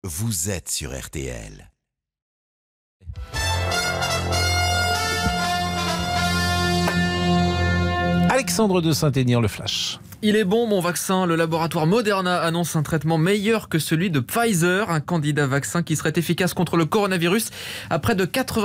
vous êtes sur RTL. Alexandre de Saint-Aignan, le Flash. Il est bon, mon vaccin. Le laboratoire Moderna annonce un traitement meilleur que celui de Pfizer, un candidat vaccin qui serait efficace contre le coronavirus à près de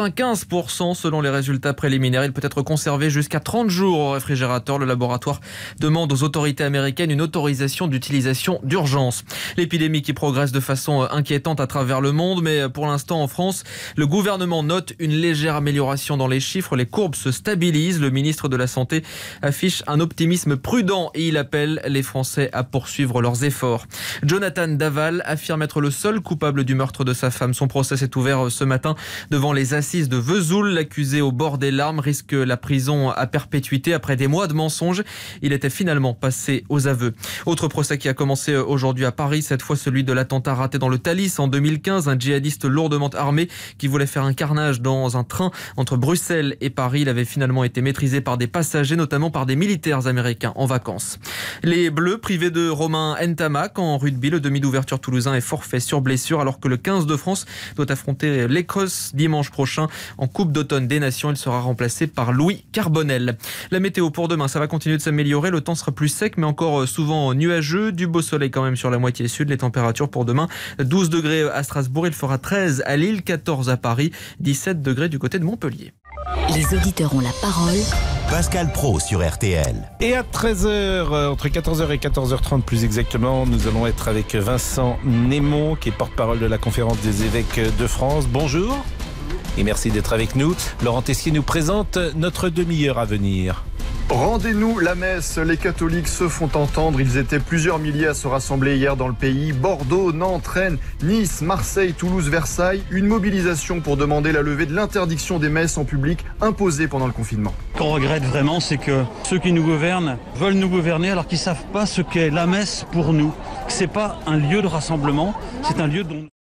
95% selon les résultats préliminaires. Il peut être conservé jusqu'à 30 jours au réfrigérateur. Le laboratoire demande aux autorités américaines une autorisation d'utilisation d'urgence. L'épidémie qui progresse de façon inquiétante à travers le monde, mais pour l'instant en France, le gouvernement note une légère amélioration dans les chiffres. Les courbes se stabilisent. Le ministre de la Santé affiche un optimisme prudent et il appelle les Français à poursuivre leurs efforts. Jonathan Daval affirme être le seul coupable du meurtre de sa femme. Son procès s'est ouvert ce matin devant les assises de Vesoul. L'accusé au bord des larmes risque la prison à perpétuité après des mois de mensonges. Il était finalement passé aux aveux. Autre procès qui a commencé aujourd'hui à Paris, cette fois celui de l'attentat raté dans le Thalys en 2015. Un djihadiste lourdement armé qui voulait faire un carnage dans un train entre Bruxelles et Paris. Il avait finalement été maîtrisé par des passagers, notamment par des militaires américains en vacances. Les Bleus privés de Romain Ntamak en rugby. Le demi d'ouverture toulousain est forfait sur blessure alors que le 15 de France doit affronter l'Écosse dimanche prochain en Coupe d'automne des Nations. Il sera remplacé par Louis Carbonel. La météo pour demain, ça va continuer de s'améliorer. Le temps sera plus sec mais encore souvent nuageux. Du beau soleil quand même sur la moitié sud. Les températures pour demain, 12 degrés à Strasbourg. Il fera 13 à Lille, 14 à Paris, 17 degrés du côté de Montpellier. Les auditeurs ont la parole. Pascal Praud sur RTL. Et à 13h, entre 14h et 14h30 plus exactement, nous allons être avec Vincent Némon, qui est porte-parole de la conférence des évêques de France. Bonjour et merci d'être avec nous. Laurent Tessier nous présente notre demi-heure à venir. Rendez-nous la messe, les catholiques se font entendre, ils étaient plusieurs milliers à se rassembler hier dans le pays. Bordeaux, Nantes, Rennes, Nice, Marseille, Toulouse, Versailles, une mobilisation pour demander la levée de l'interdiction des messes en public imposée pendant le confinement. Ce qu'on regrette vraiment, c'est que ceux qui nous gouvernent veulent nous gouverner alors qu'ils ne savent pas ce qu'est la messe pour nous. C'est pas un lieu de rassemblement, c'est un lieu dont...